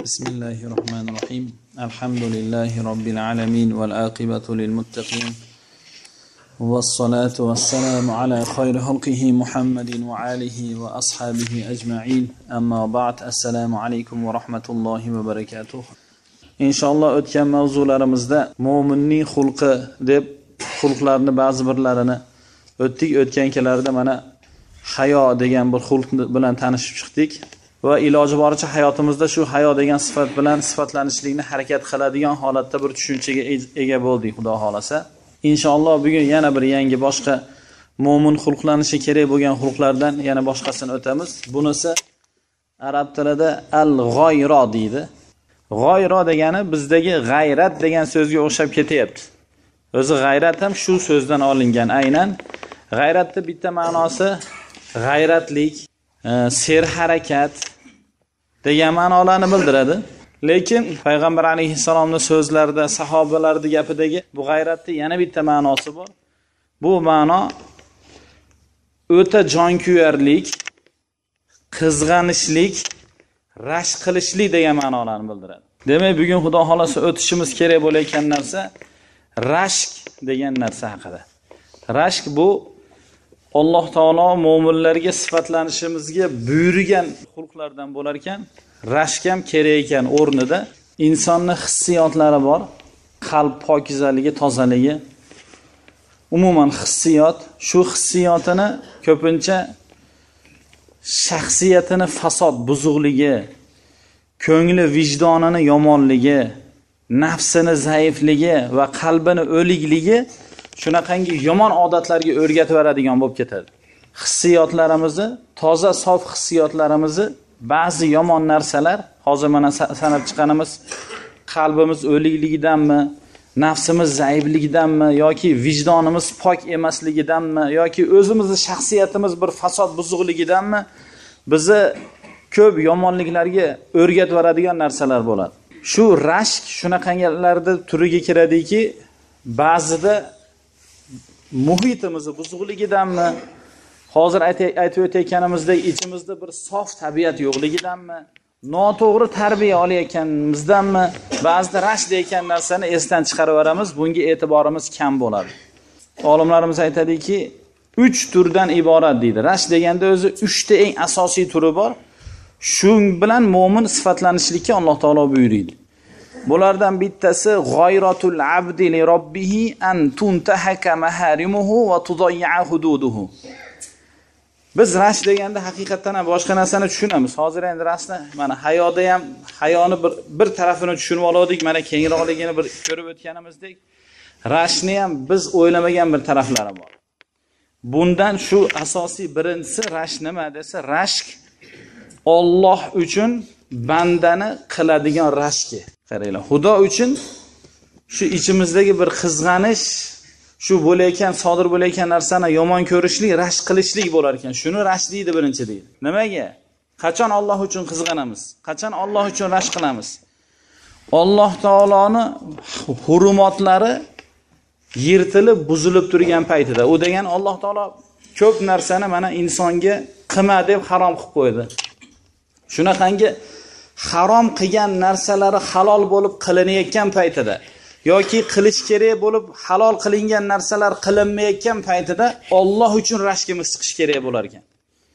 بسم الله الرحمن الرحيم الحمد لله رب العالمين والعاقبة للمتقين والصلاة والسلام على خير خلقه محمد وآله وأصحابه أجمعين أما بعد السلام عليكم ورحمة الله وبركاته إن شاء الله o'tgan mavzularimizda mo'minning xulqi deb xulqlarni ba'zi birlarini o'tgan mana hayo degan bir xulq bilan tanishib chiqdik va iloji boricha hayotimizda shu hayo degan sifat bilan sifatlanishlikni harakat qiladigan holatda bir tushunchaga ega bo'ldik, xudo xolasa. Inshaalloh bugun yana bir yangi boshqa mo'min xulqlanishi kerak bo'lgan xulqlardan yana boshqasini o'tamiz. Bunisi arab tilida al-g'oyro deydi. G'oyro degani bizdagi g'ayrat degan so'zga o'xshab ketyapti. O'zi g'ayrat ham shu so'zdan olingan aynan. G'ayratning bitta ma'nosi g'ayratlik, serharakat degan ma'nolarni bildiradi. Lekin payg'ambar alayhissalomning so'zlarida, sahobalarning gapidagi bu g'ayratning yana bitta ma'nosi bor. Bu ma'no o'ta jonkuyarlik, qizg'anishlik, rashk qilishlik degan ma'nolarni bildiradi. Demak, bugun xudo xolasa o'tishimiz kerak bo'layotgan narsa rashk degan narsa haqida. Rashk bu Alloh taolo mo'minlarga sifatlanishimizga buyurgan xulqlardan bo'lar ekan, rashk ham kerak ekan o'rnida. Insonning hissiyotlari bor, qalb pokizaligi, tozaligi. Umuman hissiyot, shu hissiyotini ko'pincha shaxsiyatini fasod, buzuqligi, ko'ngli, vijdonini yomonligi, nafsini zaifligi va qalbini o'likligi shunaqangi yomon odatlarga o'rgatib beradigan bo'lib ketadi. Hissiyotlarimizni, toza, sof hissiyotlarimizni ba'zi yomon narsalar, hozir mana sanab chiqqanimiz qalbimiz o'likligidanmi, nafsimiz zaifligidanmi yoki vijdonimiz pok emasligidanmi yoki o'zimizning shaxsiyatimiz bir fasod buzuqligidanmi bizni ko'p yomonliklarga o'rgatib beradigan narsalar bo'ladi. Shu rashk shunaqangilarda turiga kiradiki, ba'zida muhitimizni buzuqligidanmi, hozir aytib o'tayotganimizdek ichimizda bir sof tabiat yo'qligidanmi, noto'g'ri tarbiya olayotganimizdanmi, ba'zida rashk degan narsani esdan chiqarib yuboramiz, bunga e'tiborimiz kam bo'ladi. Olimlarimiz aytadiki, 3 turdan iborat deydi. Rashk deganda o'zi 3 ta eng asosiy turi bor. Shu bilan mo'min sifatlanishlikka Alloh taolo buyuradi. Bulardan bittasi g'oyratul abdi li robbihi an tuntahaka maharimuhu va tudayya hududuhu. Biz rashk deganda haqiqatan ham boshqa narsani tushunamiz. Hozir endi rashni mana hayoda ham hayoni bir tarafini tushunib oldik, mana kengroqligini bir ko'rib o'tganimizdek, rashni ham biz o'ylamagan bir taraflari bor. Bundan shu asosiy birinchisi rashk nima desa, rashk Alloh uchun bandani qiladigan rashki. Qaranglar, Xudo uchun shu ichimizdagi bir qizg'anish, shu bo'layotgan, sodir bo'layotgan narsani yomon ko'rishlik, rashk qilishlik bo'lar ekan. Shuni rashk deydi birinchi deydi. Nimaga? Qachon Alloh uchun qizg'anamiz? Qachon Alloh uchun rashk qilamiz? Alloh taoloning hurumatlari yirtilib, buzilib turgan paytida. U degan Alloh taolo ko'p narsani mana insonga qilma deb harom qilib qo'ydi. Shunaqangi harom qilgan narsalari halol bo'lib qilinayotgan paytida yoki qilish kerak bo'lib halol qilingan narsalar qilinmayotgan paytida Alloh uchun rashkimiz chiqish kerak bo'lar ekan.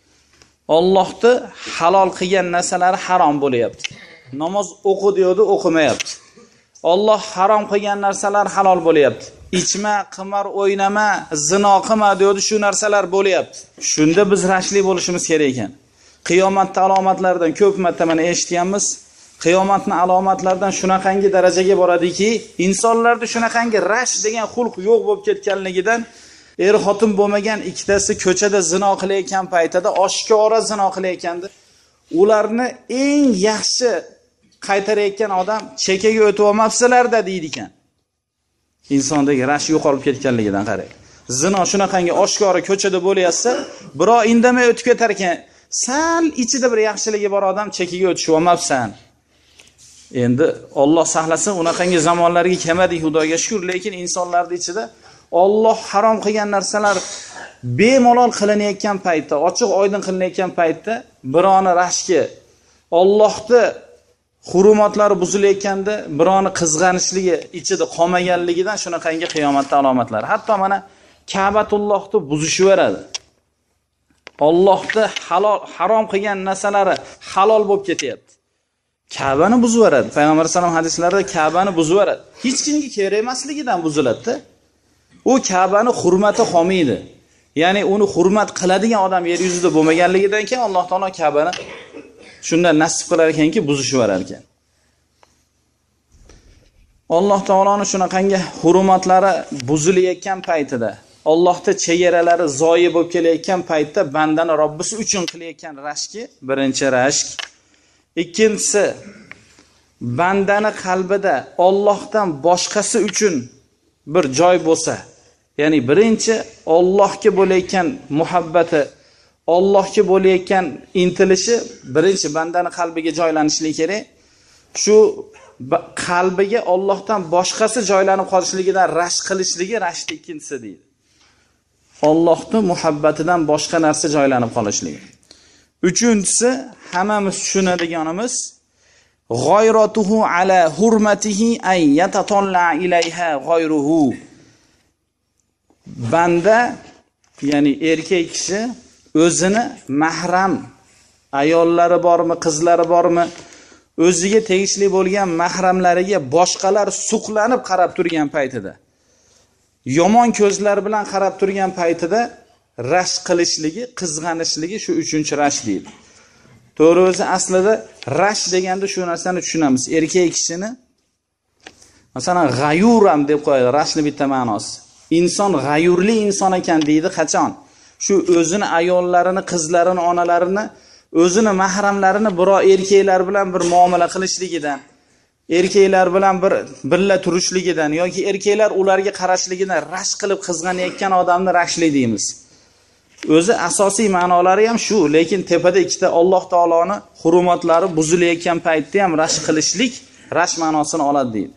Allohni halol qilgan narsalari harom bo'lyapti. Namoz o'qi deydi, o'qimayapti. Alloh harom qilgan narsalar halol bo'lyapti. Ichma, qimor o'ynama, zino qilma deydi, shu narsalar bo'lyapti. Shunda biz rashkli bo'lishimiz kerak ekan. Qiyomatning alomatlaridan ko'p marta mana eshitganmiz. Qiyomatning alomatlaridan shunaqangi darajaga boradiki, insonlarda shunaqangi rashk degan xulq yo'q bo'lib ketganligidan xotin bo'lmagan ikkitasi ko'chada zino qilayotgan paytida oshkora zino qilayotganda, ularni eng yaxshi qaytarayotgan odam chekaga o'tib olmabsizlar-da deydi ekan. Insondagi rashk yo'qolib ketganligidan qarang. Zino shunaqangi oshkora ko'chada bo'layotsa, birov indamay o'tib ketar ekan. Sal ichida bir yaxshiligi bor odam chekiga o'tishib olmabsan. Endi Alloh saqlasin, unaqangi zamonlarga kelmadik, Xudoga shukr, lekin insonlarning ichida Alloh harom qilgan narsalar bemalol qilinayotgan paytda, ochiq oydin qilinayotgan paytda birovni rashki, Allohni hurumatlari buzilayotganda birovni qizg'anishligi, ichida qolmaganligidan shunaqangi qiyomatda alomatlari. Hatto mana Ka'batullohni buzishaveradi. Allohni harom qilgan narsalari halol bo'lib ketyapti. Ka'bani buziveradi. Payg'ambar sollallohu alayhi hadislarida Ka'bani buziveradi. Hech kimga kerak emasligidan buziladi-da. U Ka'bani hurmati qolmaydi. Ya'ni uni hurmat qiladigan odam yer yuzida bo'lmaganligidan keyin Alloh taolo Ka'bani shundan nasib qilar ekanki, buzishaverar ekan. Alloh taoloning shunaqangi hurmatlari buzilayotgan paytida, Allohning chegaralari zoyi bo'lib kelayotgan paytda bandani Robbisi uchun qilayotgan rashki, birinchi rashk. Ikkinchisi, bandani qalbida Allohdan boshqasi uchun bir joy bo'lsa, ya'ni birinchi Allohga bo'layotgan muhabbati, Allohga bo'layotgan intilishi birinchi bandani qalbiga joylanishligi kerak. Shu qalbiga Allohdan boshqasi joylanib qolishligidan rashk qilishligi rashkning ikkinchisi deydi. Allohning muhabbatidan boshqa narsa joylanib qolishligi. Uchinchisi, hammamiz tushunadiganimiz g'oyratuhu ala hurmatihi ay yatatalla ilayha g'oyruhu. Banda, ya'ni erkak kishi o'zini mahram ayollari bormi, qizlari bormi, o'ziga tegishli bo'lgan mahramlariga boshqalar suqlanib qarab turgan paytida, yomon ko'zlar bilan qarab turgan paytida rashk qilishligi, qizg'anishligi shu uchinchi rashk deydi. To'g'ri, o'zi aslida rashk deganda shu narsani tushunamiz. Erkak kishini masalan g'ayuram deb qo'yadi, rashkning bitta ma'nosi. Inson g'ayurli inson ekan deydi qachon? Shu o'zini ayollarini, qizlarini, onalarini, o'zini mahramlarini biror erkaklar bilan bir muomala qilishligidan, erkaklar bilan bir birga turishligidan yoki erkaklar ularga qarashligidan rashk qilib qizg'anayotgan odamni rashkli deymiz. O'zi asosiy ma'nolari ham shu, lekin tepada ikkita Alloh taoloning hurumatlari buzilayotgan paytda ham rashk qilishlik rashk ma'nosini oladi deydi.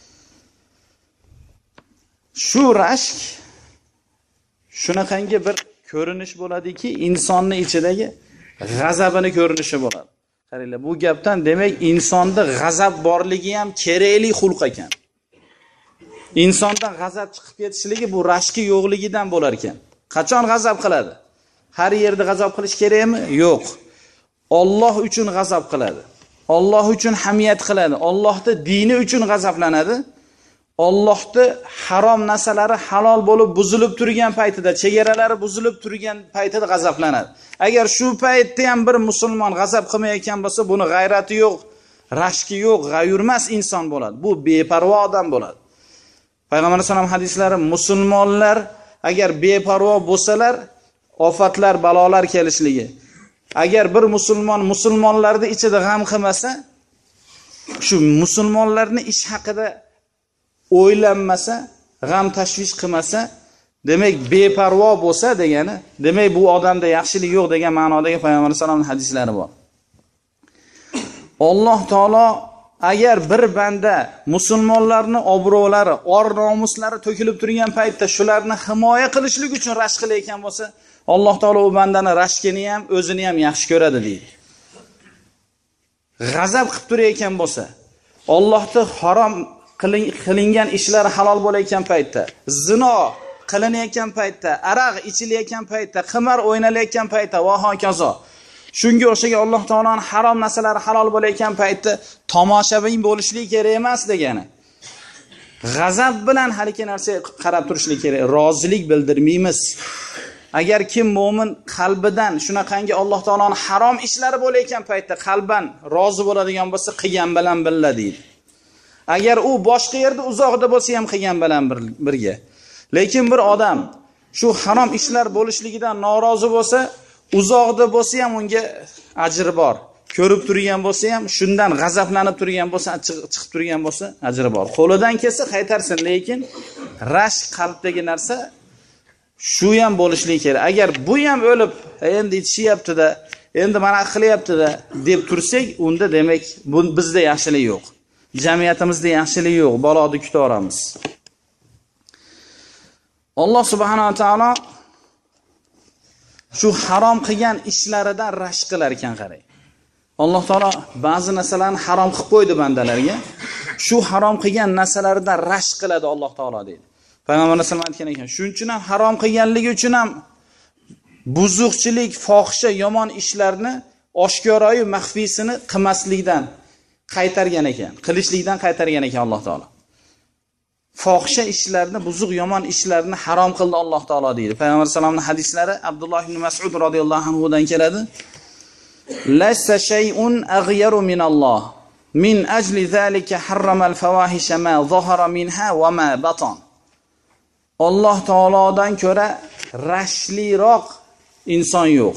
Shu rashk shunaqangi bir ko'rinish bo'ladiki, insonning ichidagi g'azabini ko'rinishi bo'ladi. Qaranglar, bu gapdan demak insonda g'azab borligi ham kerakli xulq ekan. Insondan g'azab chiqib ketishligi bu rashki yo'qligidan bo'lar ekan. Qachon g'azab qiladi? Har yerda g'azab qilish kerakmi? Yo'q. Alloh uchun g'azab qiladi. Alloh uchun hamiyat qiladi. Allohning dini uchun g'azablanadi. Allohning harom narsalari halol bo'lib buzilib turgan paytida, chegaralari buzilib turgan paytida g'azablanadi. Agar shu paytda ham bir musulmon g'azab qilmayotgan bo'lsa, buni g'ayrati yo'q, rashki yo'q, g'ayurmas inson bo'ladi. Bu beparvo odam bo'ladi. Payg'ambar sollallohu alayhi hadislari musulmonlar agar beparvo bo'lsalar, ofatlar, balolar kelishligi. Agar bir musulmon musulmonlarni ichida g'am qilmasa, shu musulmonlarning ish haqida o'ylanmasa, g'am tashvish qilmasa, demak beparvo bo'lsa degani, demak bu odamda yaxshilik yo'q degan ma'nodagi Payg'ambar sollallohu alayhi hadislari bor. Alloh taolo agar bir banda musulmonlarning obro'lari, or-nomuslari to'kilib turgan paytda shularni himoya qilishlik uchun rashk qilayotgan bo'lsa, Alloh taolo u bandani rashkini ham, o'zini ham yaxshi ko'radi deydi. G'azab qilib turayotgan bo'lsa, Allohning harom qilingan ishlar halol bo'layotgan paytda, zino qilinayotgan paytda, aroq ichilayotgan paytda, qimar o'ynalayotgan paytda va hokazo. Shunga o'xshagan Alloh taoloning harom narsalari halol bo'layotgan paytda tomoshabin bo'lishlik kerak emas degani. G'azab bilan har ikki narsaga qarab turishlik kerak. Rozilik bildirmaymiz. Agar kim mo'min qalbidan shunaqangi Alloh taoloning harom ishlari bo'layotgan paytda qalban rozi bo'ladigan bo'lsa, qilgan bilan billa deydi. Agar u boshqa yerda uzoqda bo'lsa ham qilgan bilan birga. Lekin bir odam shu harom ishlar bo'lishligidan norozi bo'lsa, uzoqda bo'lsa ham unga ajr bor. Ko'rib turgan bo'lsa ham, shundan g'azablanib turgan bo'lsa, chiqib turgan bo'lsa, ajri bor. Qo'lidan kelsa qaytarsin, lekin rashk qalbdagi narsa shu ham bo'lishligi kerak. Agar bu ham o'lib, endi ichishyapti-da, endi mana qilyapti-da deb tursak, unda demak bizda yaxshilik yo'q. Jamiyatimizda yaxshilik yo'q, baloni kutaveramiz. Alloh subhanahu va taolo shu harom qilgan ishlaridan rashk qilar ekan, qarang. Alloh taolo ba'zi narsalarni harom qilib qo'ydi bandalarga. Shu harom qilgan narsalardan rashk qiladi Alloh taolo deydi. Payg'ambar sollallohu alayhi vasallam aytgan ekan, shuning uchun ham harom qilganligi uchun ham buzuqchilik, fohisha, yomon ishlarni oshkoroyu maxfiysini qilmaslikdan qaytargan ekan, qilishlikdan qaytargan ekan Alloh taolo. Fohisha ishlarni, buzuq yomon ishlarni harom qildi Alloh taolo deydi. Payg'ambar sollallohu alayhi hadislari Abdulloh ibn Mas'ud radhiyallohu anhu dan keladi. Laysa shay'un aghyaru min Alloh. Min ajli zalika harrama al-fawahisha ma zahara minha wa ma batan. Alloh taolodan ko'ra rashliroq inson yo'q.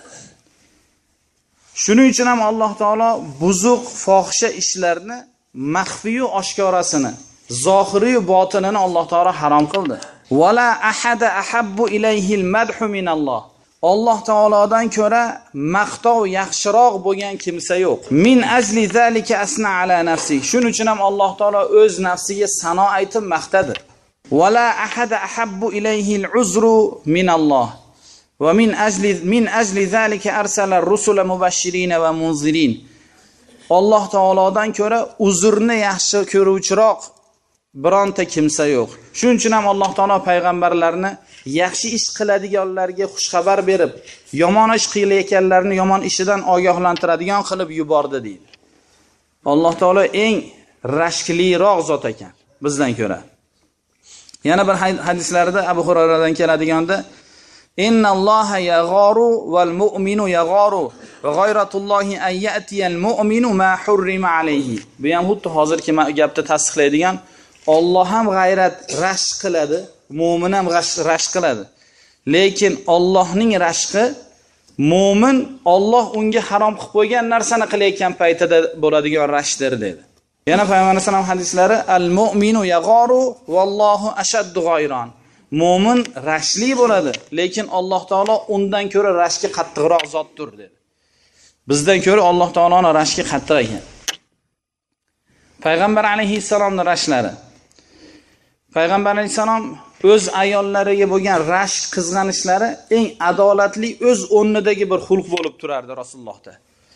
Shuning uchun ham Alloh taolo buzuq, fohisha ishlarni maxfiy va oshkorasini, zohiriy va botinini Alloh taolo harom qildi. Wala ahada ahabbu ilayhi al-madhu min Alloh. Alloh taolodan ko'ra maqtov yaxshiroq bo'lgan kimsa yo'q. Min ajli zalika asna ala nafsi. Shuning uchun ham Alloh taolo o'z nafsiga sano aytib maqtadi. Wala ahada ahabbu ilayhi al-uzru min Alloh. Va min ajli zalika arsala ar-rusula mubashirin va munzirin. Alloh taolodan ko'ra uzrni yaxshi ko'ruvchiroq bironta kimsa yo'q. Shuning uchun ham Alloh taolo payg'ambarlarni yaxshi ish qiladiganlarga xush xabar berib, yomon ish qilayotganlarni yomon ishidan ogohlantiradigan qilib yubordi deydi. Alloh taolo eng rashkliroq zot ekan bizdan ko'ra. Yana bir hadislarda Abu Hurayradan keladiganda Innalloha yagharu val mu'minu yagharu va g'ayratullohi an ya'tiyal mu'minu ma hurrima alayhi. Bu ham xuddi hozirgi gapni tasdiqlaydigan. Alloh ham g'ayrat rashk qiladi, mu'min ham rashk qiladi. Lekin Allohning rashqi mu'min Alloh unga harom qilib qo'ygan narsani qilayotgan paytida bo'ladigan rashkdir dedi. Yana Payg'ambar sollallohu alayhi hadislari al-mu'minu yagharu vallohu ashaddu g'ayron. Mu'min rashli bo'ladi, lekin Alloh taolo undan ko'ra rashki qattiqroq zotdir dedi. Bizdan ko'ra Alloh taoloning rashki qattiq ekan. Payg'ambar alayhissalomning rashlari. Payg'ambar alayhissalom o'z ayollariga bo'lgan rashk, qizg'anishlari eng adolatli o'z o'rnidagi bir xulq bo'lib turardi Rasulullohda.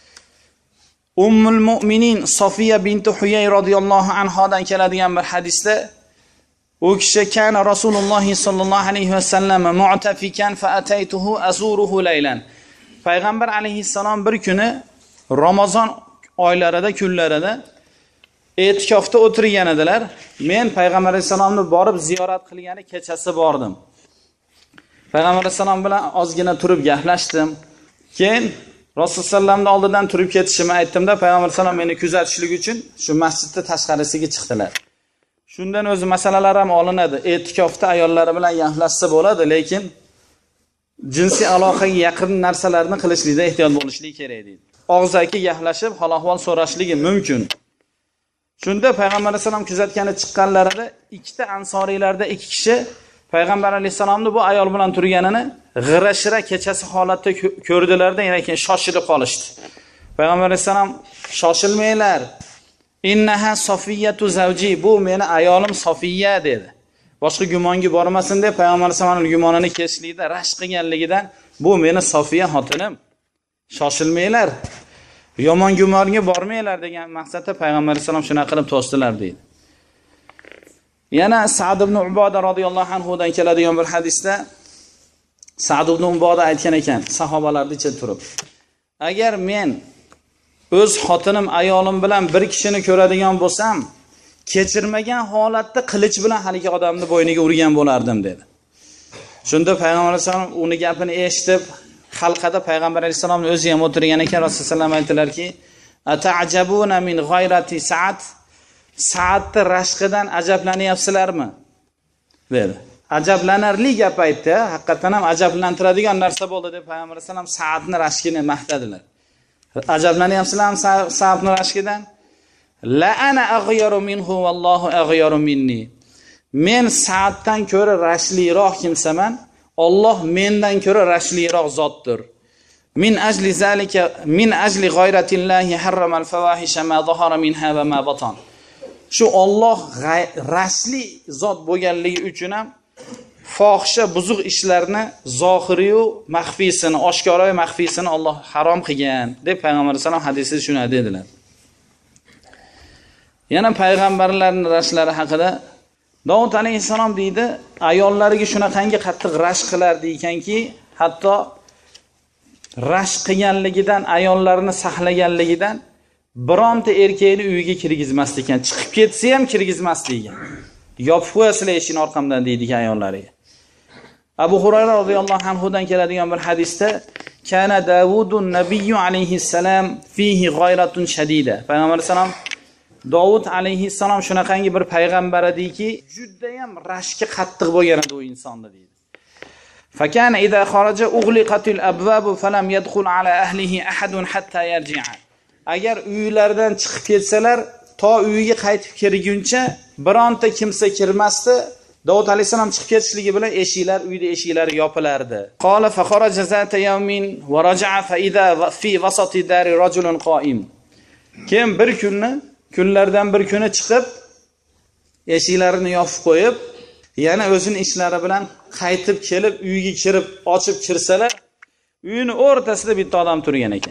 Ummul mu'minin Sofiya binti Huyay radhiyallohu anhodan keladigan bir hadisda u kishi kana Rasululloh sallallohu alayhi vasallam mu'tafikan fa ataytuhu azuruhu laylan. Payg'ambar alayhissalom bir kuni Ramazon oylarida, kunlarida e'tikofda o'tirgan edilar. Men Payg'ambar alayhissalomni borib ziyorat qilgani kechasi bordim. Payg'ambar alayhissalom bilan ozgina turib gaplashdim. Keyin Rasululloh sallamning oldidan turib ketishimni aytdimda, Payg'ambar alayhissalom meni kuzatishlik uchun shu masjidning tashqarisiga chiqdilar. Shundan o'zi masalalar ham olinadi. E'tikofda ayollari bilan gaplashsa bo'ladi, lekin jinsiy aloqaga yaqin narsalarni qilishlikda ehtiyot bo'lishlik kerak deydi. Og'zaki gaplashib, hol-ahvol so'rashligi mumkin. Shunda Payg'ambar alayhisalom kuzatgani chiqqanlarida ikkita ansoriylarda ikki kishi Payg'ambar alayhisalomni bu ayol bilan turganini g'ira-shira kechasi holatda ko'rdilarda, keyin shoshilib qolishdi. Payg'ambar alayhisalom shoshilmanglar. Innaha Sofiyatu zawji, bu meni ayolim Sofiya dedi. Boshqa gumonga bormasin deb Payg'ambar alayhisalomning gumonini kesishlikda rashk qilganligidan bu meni Sofiya xotinim. Shoshilmanglar. Yomon gumonga bormanglar degan maqsadda Payg'ambar alayhisalom shuna qilib to'sdilar deydi. Yana Sa'd ibn Uboda radhiyallohu anhu dan keladigan bir hadisda Sa'd ibn Uboda aytgan ekan, sahobalarning ichida turib, agar men o'z xotinim, ayolim bilan bir kishini ko'radigan bo'lsam, kechirmagan holatda qilich bilan haligi odamni bo'yniga urgan bo'lardim dedi. Shunda Payg'ambar alayhisalom uni gapini eshitib, xalqada Payg'ambar alayhisalomning o'zi ham o'tirgan ekan, Rasululloh sallam aytdilarki, "Ata'jabuna min g'ayrati Sa'd?" Sa'dning rashqidan ajablanyapsizlarmi? dedi. Ajablanarli gap aytdi, haqiqatan ham ajablantiradigan narsa bo'ldi deb Payg'ambar alayhisalom Sa'dning rashkini maqtadilar. Ajablanyapsizlarmi Sa'dning rashkidan? La ana aghyaru minhu vallohu aghyaru minni. Men Sa'ddan ko'ra rashliroq kimsaman. Alloh mendan ko'ra rashliroq zotdir. Min ajli zalika min ajli g'ayratillahi harramal fawahisha ma zahara minha va ma batan. Shu Alloh rashli zot bo'lganligi uchun ham fohisha buzuq ishlarni zohiriy va maxfiysini, oshkora va maxfiysini Alloh harom qilgan deb payg'ambar sollallohu alayhi vasallam hadisida shuni dedilar. Yana payg'ambarlarning rashlari haqida Davud alayhissalom deydi, ayollariga shunaqangi qattiq rashk qilardi ekanki, hatto rashk qilganligidan, ayollarni saqlaganligidan bironta erkakni uyiga kirgizmasdi ekan. Chiqib ketsa ham kirgizmasdi ekan. Yopib qo'yasizlar eshikning orqamdan deydi ayollariga. Abu Hurayra radhiyallohu anhudan keladigan bir hadisda kana Davudun nabiyyu alayhissalam fihi g'ayratun shadida. Payg'ambar sallam Davud alayhissalom shunaqangi bir payg'ambar ediki, juda ham rashki qattiq bo'lgan edi u insonni deydi. Fakana idza kharaja ughliqatil abwab falam yadkhul ala ahlihi ahadun hatta yarji'a. Agar uylaridan chiqib ketsalar, to uyiga qaytib kirguncha bironta kimsa kirmasdi. Davud alayhisalom chiqib ketishligi bilan uyda eshiklari yopilardi. Qala fa kharaja zata yawmin wa raja'a fa idza fi wasati dari rajulun qa'im. Keyin bir kunlardan bir kuni chiqib eshiklarini yopib qo'yib, yana o'zining ishlari bilan qaytib kelib uyiga kirib ochib kirsalar, uyini o'rtasida bitta odam turgan ekan.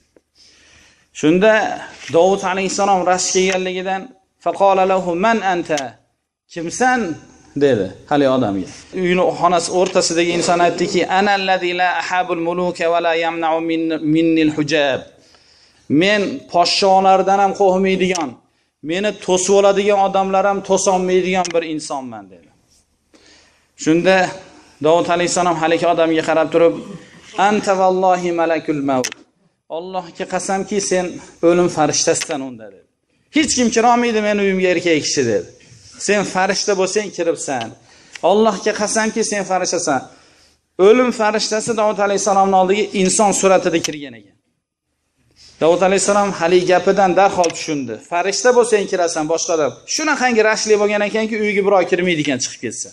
Shunda Davud alayhisalom rashk kelganligidan faqala lahu man anta? Kimsan? dedi hali odamga. Uyini xonasi o'rtasidagi inson aytdiki, ana allazi la ahabul muluka va la yamna'u minni al-hujab. Men podsholardan ham qo'rqmaydigan, meni to'sib oladigan odamlar ham to'solmaydigan bir insonman dedi. Shunda Davud alayhisalom haligi odamga qarab turib, anta vallohi malakul maut. Allohga qasamki, sen o'lim farishtasisan unda dedi. Hech kim kira olmaydi men uyimga erkak kishi dedi. Sen farishta bo'lsang kiribsan. Allohga qasamki, sen farishtasan. O'lim farishtasi Davud alayhisalomning oldiga inson suratida kirgan ekan. Davud alayhisalom hali gapidan darhol tushundi. Farishta bo'lsang kirasan, boshqa odam. Shunaqangi rashli bo'lgan ekanki, uyiga birov kirmaydi ekan chiqib ketsa.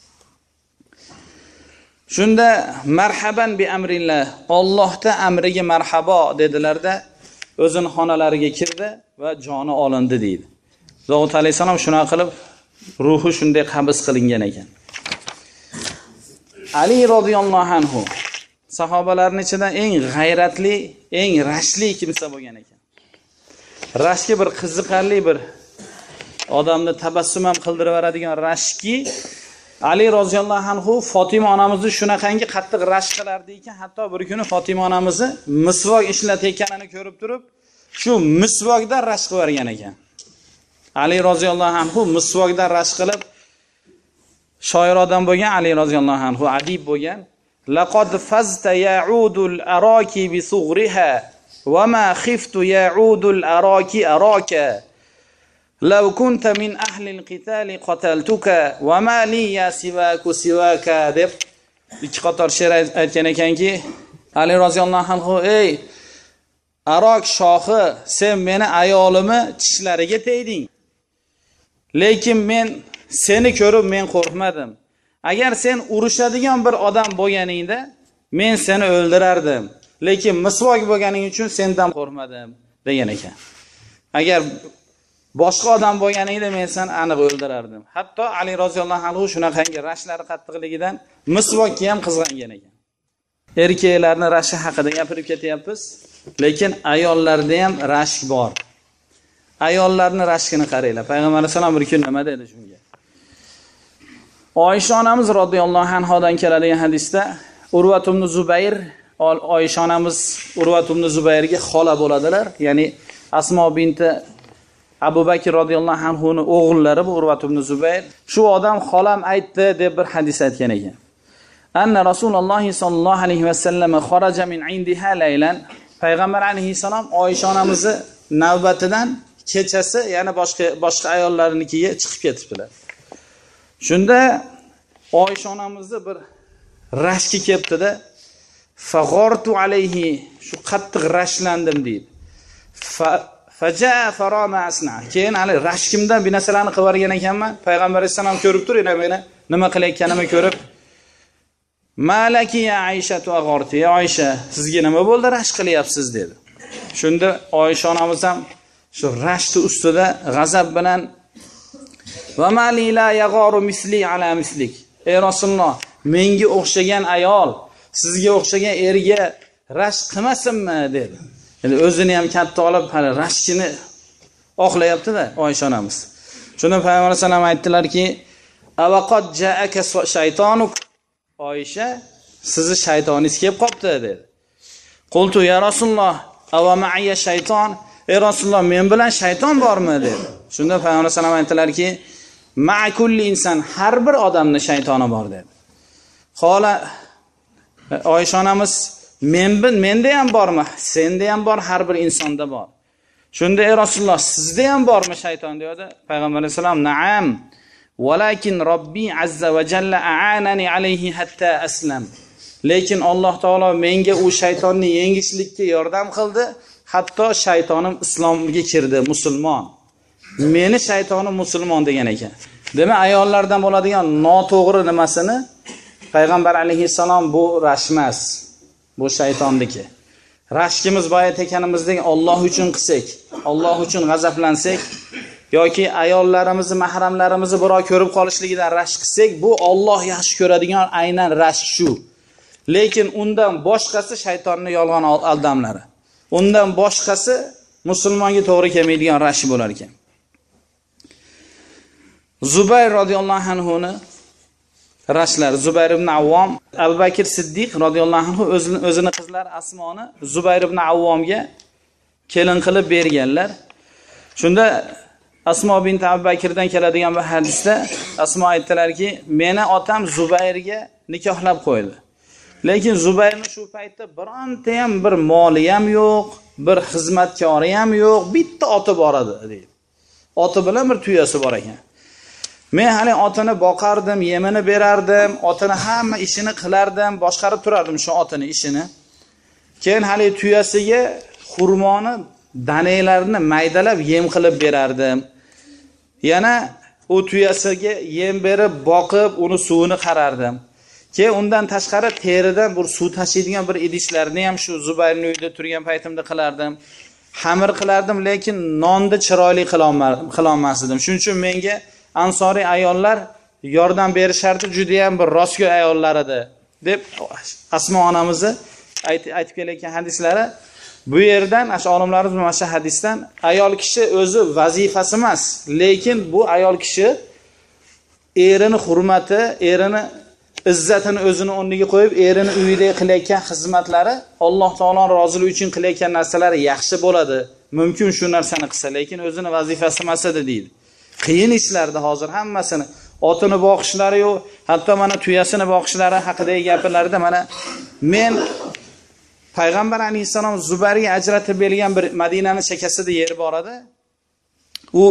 Shunda marhaban bi amrillah, Allohda amriga marhabo dedilarda, o'zining xonalariga kirdi va joni olindi deydi. Davud alayhisalom shuna qilib ruhi shunday qabz qilingan ekan. Ali radhiyallohu anhu sahobalarning ichidan eng g'ayratli, eng rashli kimsa bo'lgan ekan. Rashki bir qiziqarli bir odamni tabassum ham qildirib beradigan rashki. Ali roziyallohu anhu Fatima onamizni shunaqangi qattiq rashk qilardi ekan, hatto bir kuni Fatima onamizni misvok ishlatayotganini ko'rib turib, shu misvokdan rashk qilgan ekan. Ali roziyallohu anhu misvokdan rashk qilib, shoir odam bo'lgan Ali roziyallohu anhu, adib bo'lgan. Laqad fazta ya'udul araki bi sughriha wa ma khiftu ya'udul araki araka. Law kunta min ahli al-qital qataltuka wa ma li ya siwaka deb ikki qator she'r aytgan ekanki, Ali roziyallohu anhu, ey Arok shohi, sen meni ayolimni tishlariga tegding. Lekin men seni ko'rib men qo'rqmadim. Agar sen urushadigan bir odam bo'lganingda, men seni o'ldirardim. Lekin misvok bo'lganing uchun sendan qo'rqmadim degan ekan. Agar boshqa odam bo'lganingda men seni aniq o'ldirardim. Hatto Ali roziyallohu anhu shunaqangi rashlari qattiqligidan misvokka ham qizg'angan ekan. Erkaklarning rashi haqida gapirib ketyapmiz, lekin ayollarda ham rashk bor. Ayollarning rashkini qaranglar. Payg'ambar sollallohu alayhi vasallam bir kun nima dedi shunga? Oysha onamiz radhiyallohu anhodan keladigan hadisda Urvat ibn Zubayr, Oysha onamiz Urvat ibn Zubayrga xola bo'ladilar. Ya'ni Asmo binti Abu Bakr radhiyallohu anhuning o'g'illari bu Urvat ibn Zubayr. Shu odam xolam aytdi deb bir hadis aytgan ekan. Anna Rasululloh sallallohu alayhi vasallam xaraja min indiha laylan. Payg'ambar alayhisalom Oysha onamizni navbatidan kechasi yana boshqa ayollarnikiga chiqib ketibdilar. Shunda Oysha onamizni bir rashki kelibdi-da, fag'ortu alayhi, shu qattiq rashlandim deydi. Faja'a farama asna. Keyin hali rashkimdan bir narsalarni qilib o'rgan ekanman. Payg'ambar alayhisalom ko'rib turib, meni nima qilayotganimni ko'rib, "Malaki ya Aisha tu ag'orti, ya Aisha, sizga nima bo'ldi, rashk qilyapsiz?" dedi. Shunda Oysha onamiz ham shu rashti ustida g'azab bilan "Va mali la yag'oru misli ala mislik." ey Rasululloh, menga o'xshagan ayol sizga o'xshagan erga rashk qilmasinmi dedi. Endi o'zini ham katta olib, hali rashkini oqlayapti-da Oysha onamiz. Shunda Payg'ambar sollallohu alayhi vasallam aytdilarki, "Avaqat ja'aka shaytonuk." Oysha, sizni shaytoningiz kelib qopti dedi. Qultu ya Rasululloh, "Ava ma'iya shayton?" Ey Rasululloh, men bilan shayton bormi dedi. Shunda Payg'ambar sollallohu alayhi vasallam aytdilarki, "Ma'a kulli inson, har bir odamning shaytoni bor" dedi. Xola Oysha onamiz, menda ham bormi? Senda ham bor, har bir insonda bor. Shunda ey Rasululloh, sizda ham bormi shayton dedi. Payg'ambar vasallam, "Na'am, walakin Robbi azza va jalla a'anani alayhi hatta aslam." Lekin Alloh taolo menga u shaytonni yengishlikka yordam qildi, hatto shaytonim islomga kirdi, musulmon. Meni shaytonim musulmon degan ekan. Demak, ayollardan bo'ladigan noto'g'ri nimasini Payg'ambar alayhissalom bu rashmas, bu shaytonniki. Rashkimiz boya ekanimizdek Alloh uchun qilsak, Alloh uchun g'azablansak yoki ayollarimizni, mahramlarimizni birov ko'rib qolishligidan rashk qilsak, bu Alloh yaxshi ko'radigan aynan rashk shu. Lekin undan boshqasi shaytonning yolg'on aldamlari. Undan boshqasi musulmonga to'g'ri kelmaydigan rashk bo'lar ekan. Zubayr radhiyallohu anhu ni rashlar, Zubayr ibn Avvom, Abu Bakr Siddiq radhiyallohu anhu o'zini qizlari Asmoni Zubayr ibn Avvomga kelin qilib berganlar. Shunda Asmo bint Abu Bakrdan keladigan bir hadisda Asmo aytdilarki, "Meni otam Zubayrga nikohlab qo'ydi. Lekin Zubayrning shu paytda bironta ham bir moli ham yo'q, bir xizmatkori ham yo'q, bitta oti bor edi" deydi. Oti bilan bir tuyasi bor ekan. Men hali otini boqardim, yemini berardim, otini hamma ishini qilardim, boshqarib turardim shu otini ishini. Keyin hali tuyasiga xurmoni danalarini maydalab yem qilib berardim. Yana u tuyasiga yem berib, boqib, uni suvini qarardim. Keyin undan tashqari teridan bir suv tashiydigan bir idishlarni ham shu Zubayrning uyida turgan paytimda qilardim. Xamir qilardim, lekin nonni chiroyli qila olmasdim. Shuning uchun menga Ansoriy ayollar yordam berishardi, juda ham bir rostgo'y ayollar edi deb Asmo onamizni aytib kelayotgan hadislari. Bu yerdan olimlarimiz mana shu hadisdan ayol kishi o'zi vazifasi emas, lekin bu ayol kishi erini hurmati, erini izzatini o'zini o'rniga qo'yib, erini uyida qilayotgan xizmatlari Alloh taoloning roziligi uchun qilayotgan narsalari yaxshi bo'ladi. Mumkin shu narsani qilsa, lekin o'zini vazifasi emas edi deydi. Qiyin ishlarda hozir hammasini otini boqishlari yo'q, hatto mana tuyasini boqishlari haqidagi gaplarda mana men Payg'ambar alayhisalom Zubayrga ajratib bergan bir Madinaning chekasida yer bor edi. U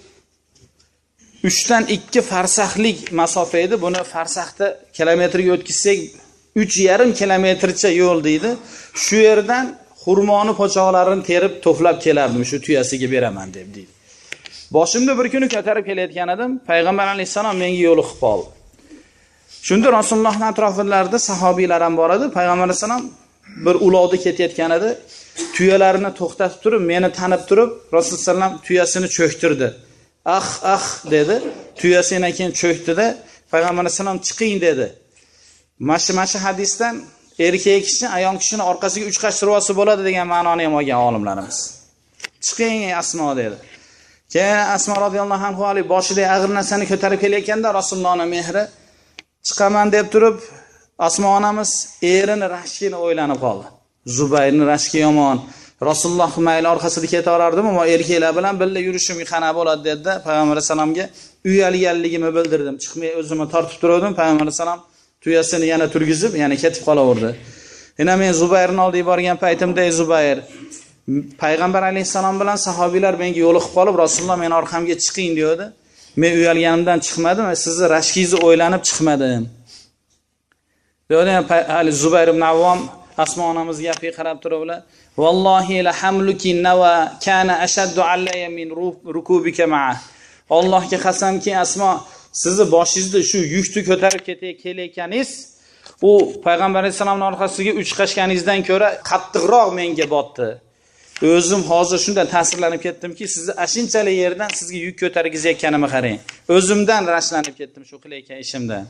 3 dan 2 farsaxlik masofa edi. Buni farsaxda kilometrga o'tkazsak 3,5 kilometrcha yo'l deydi. Shu yerdan xurmoni pochoqlarini terib to'plab kelardim, shu tuyasiga beraman deb deydi. Boshimda bir kuni ko'tarib kelayotgan edim, Payg'ambar alayhisalom menga yo'liqib qoldi. Shunda Rasulullohning atroflarida sahobiylar ham bor edi. Payg'ambar alayhisalom bir ulovda ketayotgan edi. Tuyalarini to'xtatib turib, meni tanib turib, Rasululloh sallam tuyasini cho'ktirdi. Ah dedi. Tuyasini keyin cho'kdi-da, Payg'ambar alayhisalom chiqing dedi. Mashi hadisdan erkak kishi ayol kishini orqasiga 3 qach survasi bo'ladi degan ma'noni ham olgan olimlarimiz. Chiqing Asmo dedi. Keyin Asmo radhiyallohu anha boshida og'ir narsani ko'tarib kelayotganda Rasulullohning mehri chiqaman deb turib, Asmo onamiz erini rashkini o'ylanib qoldi. Zubayrning rashki yomon. Rasululloh mayli orqasida ketaverardim, ammo erkaklar bilan birga yurishimga qana bo'ladi dedi. Payg'ambar alayhisalomga uyalganligimni bildirdim. Chiqmay o'zimni tortib turdim. Payg'ambar alayhisalom tuyasini yana turgizib, yana ketib qolaverdi. Yana men Zubayrning oldiga borgan paytimda, "Ey Zubayr, Payg'ambar alayhisalom bilan sahobiylar menga yo'liqib qolib, Rasululloh meni orqamga chiqing dedi. Men uyalganimdan chiqmadim, sizni rashkingizni o'ylanib chiqmadim." Dedi hali Zubayr ibn Avvom Asmo onamizga gapiga qarab turiblar. "Vallohi la hamluki nawa kana ashaddu alayya min rukubika ma'a." Allohga qasamki, Asmo, sizni boshingizda shu yukni ko'tarib kelayotganingiz, u Payg'ambar alayhisalomning orqasiga 3 qashganingizdan ko'ra qattiqroq menga botdi. O'zim hozir shunday ta'sirlanib ketdimki, sizni ashunchalik yerdan sizga yuk ko'targizayotganimni qarang. O'zimdan rashlanib ketdim shu qilayotgan ishimdan.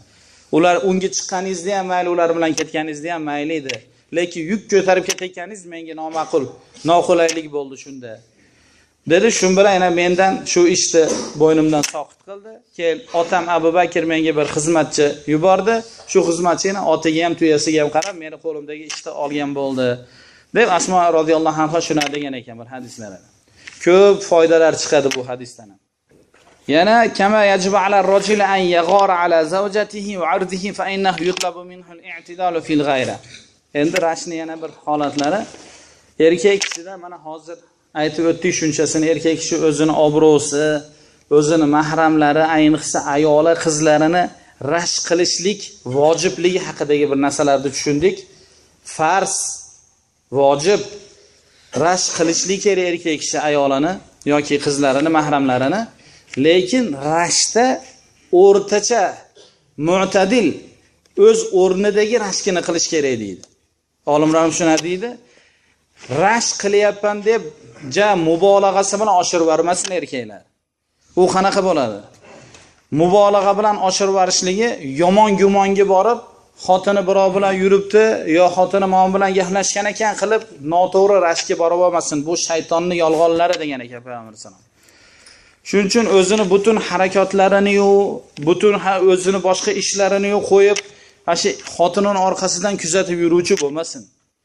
Ular unga chiqqaningizda ham mayli, ular bilan ketganingizda ham mayli edi. Lekin yuk ko'tarib ketayotganingiz menga noma'qul, noqulaylik bo'ldi shunda. Dedi, shun bilan yana mendan shu ishni bo'ynimdan soqit qildi. Kel, otam Abu Bakr menga bir xizmatchi yubordi. Shu xizmatchini otiga ham, tuyasiga ham qarab, meni qo'limdagi ishni olgan bo'ldi. Deb Asmo roziyallohu anha shuna degan ekan bir hadislarda. Ko'p foydalar chiqadi bu hadisdan. Yana kama yajibu ala ar-rajuli an yaghara ala zawjatihi wa 'ardihi fa innahu yutlabu minhu al-i'tidalu fil ghayra. Endi rashni yana bir holatlari. Erkak kishida mana hozir aytib o'tdik shunchasini. Erkak kishi o'zini obro'si, o'zini mahramlari, ayniqsa ayoli, qizlarini rashk qilishlik vojibligi haqidagi bir narsalarni tushundik. Farz, vojib rashk qilishlik kerak erkak kishi ayolini yoki qizlarini, mahramlarini. Lekin rashkda o'rtacha, mu'tadil, o'z o'rnidagi rashkini qilish kerak deydi. Olimlar shuna deydi. Rashk qilyapman deb mubolag'asi bilan oshirib yormasin erkaklar. U qanaqa bo'ladi? Mubolag'a bilan oshirib yorishligi yomon gumonga borib, xotini birov bilan yuribdi yo xotini mom bilan gaplashgan ekan qilib noto'g'ri rashkka borib olmasin. Bu shaytonning yolg'onlari degan ekan Payg'ambar sollallohu alayhi vasallam. Shuning uchun o'zini butun harakatlarini yu, butun o'zini boshqa ishlarini yu qo'yib, shu xotinining orqasidan kuzatib yuruvchi bo'lmasin.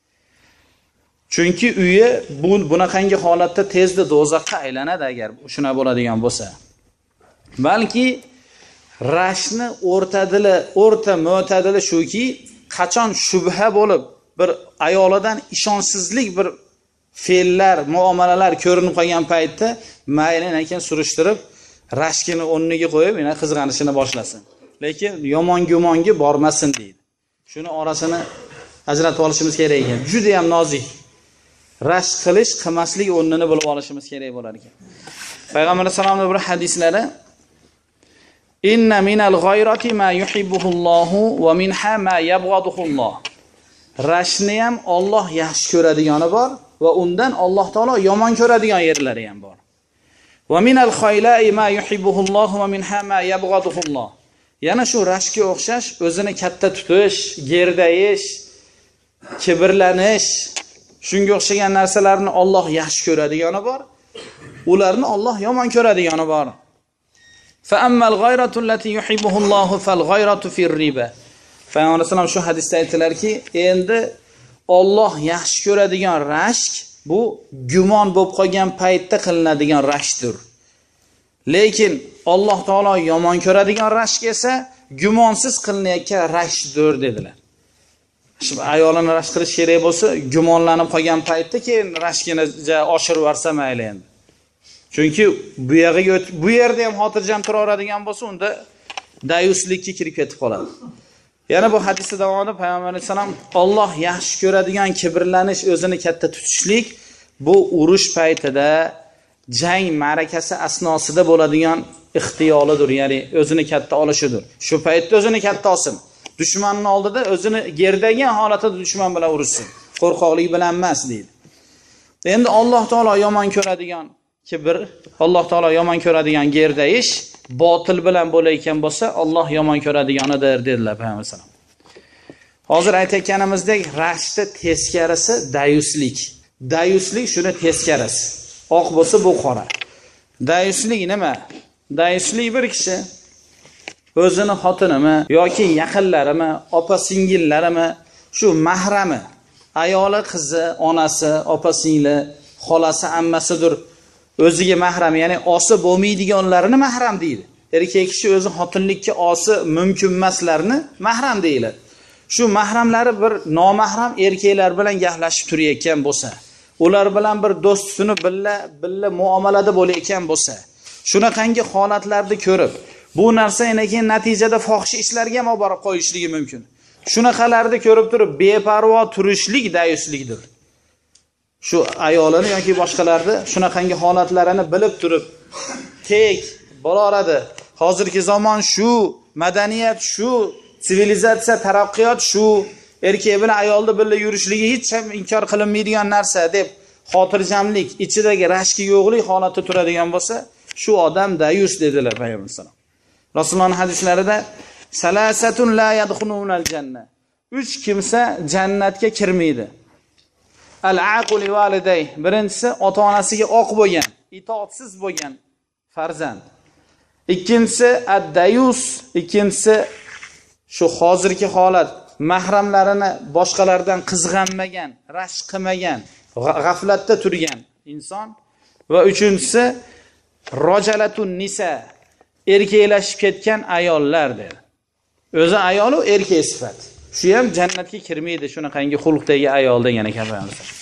Chunki uyi bunaqangi holatda tezda do'zaxga aylanadi agar shuna bo'ladigan bo'lsa. Balki rashni o'rta mo'tadili shuki, qachon shubha bo'lib, bir ayolidan ishonchsizlik bir fe'llar, muomalalar ko'rinib qolgan paytda mayli ekan surishtirib, rashkini o'rniga qo'yib, yana qizg'anishini boshlasin. Lekin yomon gumonga bormasin deydi. Shuni orasini ajratib olishimiz kerak ekan. Juda ham nozik. Rashk qilish, qilmaslik o'rnini bilib olishimiz kerak bo'lar ekan. Payg'ambar sollallohu alayhi vasallam bir hadislari inna minal g'ayrati ma yuhibbullohu va minha ma yabghaduhulloh. Rashni ham Alloh yaxshi ko'radigani bor va undan Alloh taolo yomon ko'radigan yerlari ham bor. Va minal khayla'i ma yuhibbullohu va minha ma yabghaduhulloh. Yana shu rashkka o'xshash o'zini katta tutish, gerdayish, kibrlanish, shunga o'xshagan narsalarni Alloh yaxshi ko'radigani bor, ularni Alloh yomon ko'radigani bor. Fa ammal ghayratu allati yuhibbuhullohu fal ghayratu fir riba. Payg'ambar sollallohu alayhi vasallam shu hadisda aytdilarki, endi Alloh yaxshi ko'radigan rashk bu gumon bo'lib qolgan paytda qilinadigan rashkdir. Lekin Alloh taolo yomon ko'radigan rashk esa gumonsiz qilinayotgan rashkdir dedilar. Shu ayolini rashk qilish kerak bo'lsa, gumonlanib qolgan paytda keyin rashkini oshirib yorsa mayli endi. Chunki bu yerda ham xotirjam turaveradigan bo'lsa, unda dayuslikka kirib ketib qoladi. Yana bu hadisda davomida Payg'ambar alayhisalom Alloh yaxshi ko'radigan kibrlanish, o'zini katta tutishlik bu urush paytida, jang ma'rakasi asnosida bo'ladigan ixtiyolidir, ya'ni o'zini katta olishidir. Shu paytda o'zini katta olsin. Dushmanning oldida o'zini gerdagan holatida dushman bilan urushsin. Qo'rqoqlik bilan emas deydi. Endi Alloh taolo yomon ko'radigan kibr, Alloh taolo yomon ko'radigan gerdayish botil bilan bo'layotgan bo'lsa, Alloh yomon ko'radiganidir dedilar Payg'ambar sollallohu alayhi vasallam. Hozir aytayotganimizdek, rashni teskarisi dayuslik. Dayuslik shuni teskarisi. Oq bo'lsa bu qora. Dayuslik nima? Dayuslik bir kishi o'zini xotinimi yoki yaqinlarimi, opa-singillarimi, shu mahrami, ayoli, qizi, onasi, opa-singli, xolasi, ammasidir, o'ziga mahram, ya'ni osi bo'lmaydiganlarni mahram deydi. Erkak kishi o'zi xotinlikka osi mumkin emaslarni mahram deyiladi. Shu mahramlari bir nomahram erkaklar bilan gaplashib turayotgan bo'lsa, ular bilan bir do'stini billa muomalada bo'layotgan bo'lsa, shunaqangi holatlarni ko'rib, bu narsa keyin natijada fohish ishlarga ham olib borib qo'yishligi mumkin. Shunaqalarni ko'rib turib, beparvo turishlik dayuslikdir. Shu ayolini yoki boshqalarni shunaqangi holatlarini bilib turib, tek boradi. Hozirgi zamon shu, madaniyat shu, sivilizatsiya, taraqqiyot shu, erkak bilan ayolni birga yurishligi hech ham inkor qilinmaydigan narsa deb xotirjamlik, ichidagi rashki yo'qlik holatda turadigan bo'lsa, shu odam dayus dedilar Payg'ambar sollallohu alayhi vasallam. Rasulullohning hadislarida Salasatun la yadkhulunal janna. 3 kimsa jannatga kirmaydi. Al-aqul waliday. Birinchisi ota-onasiga oq bo'lgan, itoatsiz bo'lgan farzand. Ikkinchisi ad-dayus, ikkinchisi shu hozirgi holat, mahramlarini boshqalardan qizg'anmagan, rashk qilmagan, g'aflatda turgan inson va uchinchisi rojalatun nisa, erkaklashib ketgan ayollar dedi. O'zi ayol u erkak sifat. Shu ham jannatga kirmaydi, shunaqangi xulqdagi ayol degan ekan.